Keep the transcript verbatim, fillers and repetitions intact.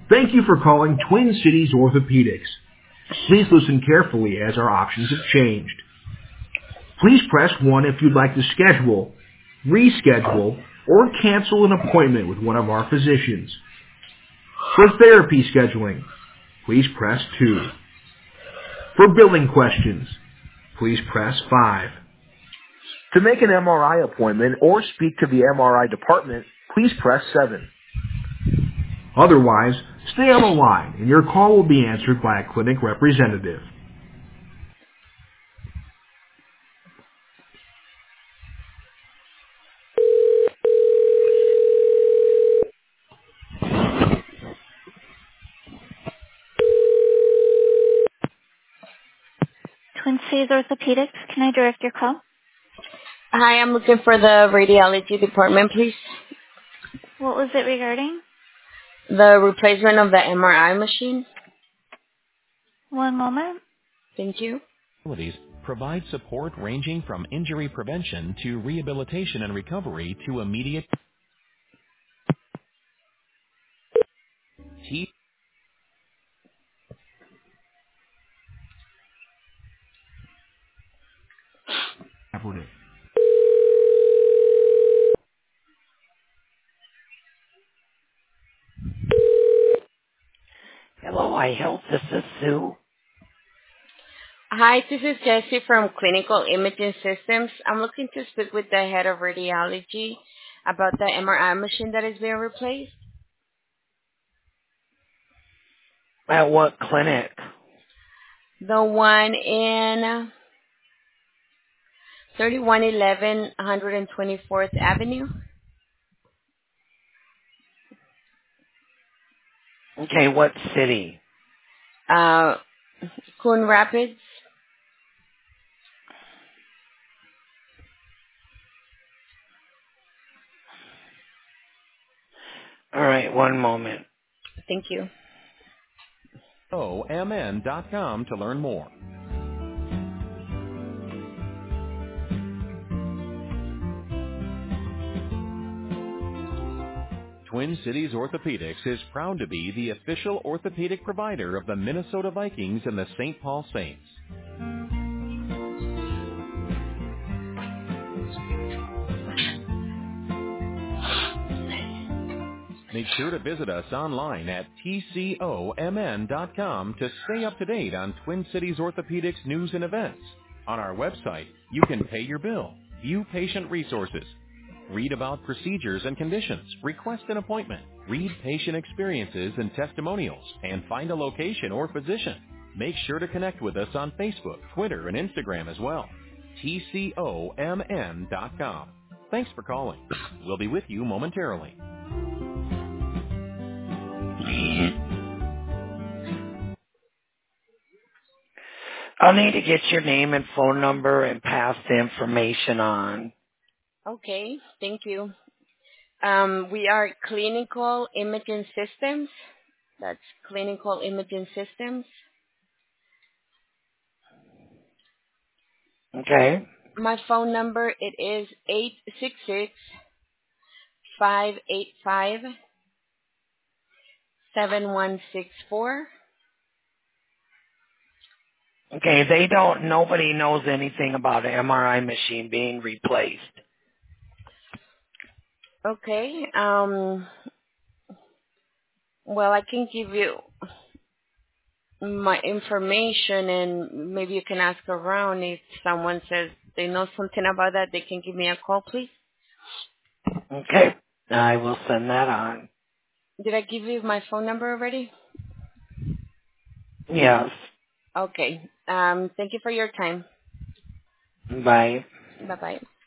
Thank you for calling Twin Cities Orthopedics. Please listen carefully as our options have changed. Please press one if you'd like to schedule, reschedule, or cancel an appointment with one of our physicians. For therapy scheduling, please press two. For billing questions, please press five. To make an M R I appointment or speak to the M R I department, please press seven. Otherwise, stay on the line and your call will be answered by a clinic representative. Twin Cities Orthopedics, can I direct your call? Hi, I'm looking for the radiology department, please. What was it regarding? The replacement of the M R I machine. One moment. Thank you. Provide support ranging from injury prevention to rehabilitation and recovery to immediate T. Hello, I help. This is Sue. Hi, this is Jessie from Clinical Imaging Systems. I'm looking to speak with the head of radiology about the M R I machine that is being replaced. At what clinic? The one in thirty-one eleven one twenty-fourth Avenue. Okay, what city? Uh, Coon Rapids. All right, one moment. Thank you. O M N dot com to learn more. Twin Cities Orthopedics is proud to be the official orthopedic provider of the Minnesota Vikings and the Saint Paul Saints. Make sure to visit us online at T C O M N dot com to stay up to date on Twin Cities Orthopedics news and events. On our website, you can pay your bill, view patient resources, read about procedures and conditions, request an appointment, read patient experiences and testimonials, and find a location or physician. Make sure to connect with us on Facebook, Twitter, and Instagram as well. T C O M N dot com. Thanks for calling. We'll be with you momentarily. I'll need to get your name and phone number and pass the information on. Okay, thank you. Um, we are Clinical Imaging Systems. That's Clinical Imaging Systems. Okay. My phone number, it is eight six six, five eight five, seven one six four. Okay, they don't, nobody knows anything about an M R I machine being replaced. Okay, um, well, I can give you my information and maybe you can ask around if someone says they know something about that, they can give me a call, please. Okay, I will send that on. Did I give you my phone number already? Yes. Okay, um, thank you for your time. Bye. Bye-bye.